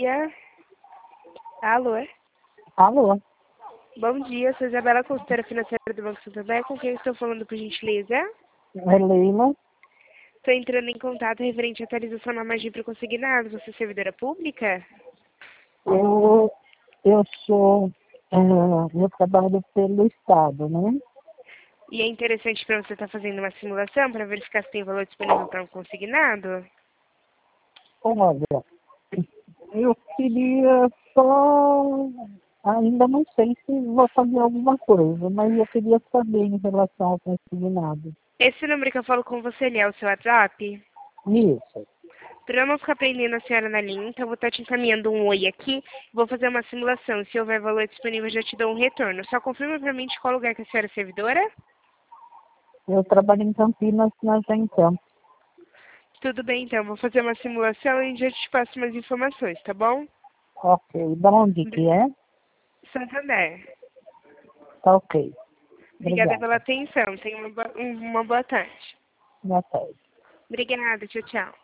dia. Alô? Alô? Bom dia, sou Isabela, consultora financeira do Banco Santander. Com quem estou falando, por gentileza? É Leila. Estou entrando em contato referente à atualização na margem para consignados. Você é servidora pública? Eu sou, eu trabalho pelo Estado, né? E é interessante para você estar fazendo uma simulação para verificar se tem valor disponível para um consignado? Olha, eu queria só, ainda não sei se vou fazer alguma coisa, mas eu queria saber em relação ao consignado. Esse número que eu falo com você, ele é o seu WhatsApp? Isso. Para eu não ficar prendendo a senhora na linha, então eu vou estar te encaminhando um oi aqui, vou fazer uma simulação. Se houver valor disponível, eu já te dou um retorno. Só confirma para mim de qual lugar que a senhora é servidora? Eu trabalho em Campinas, na Gencamp. Tudo bem, então. Vou fazer uma simulação e já te passo mais informações, tá bom? Ok. Da onde que é? Santander. Tá ok. Obrigada pela Obrigada. atenção. Tenha uma boa tarde. Boa tarde. Obrigada. Tchau, tchau.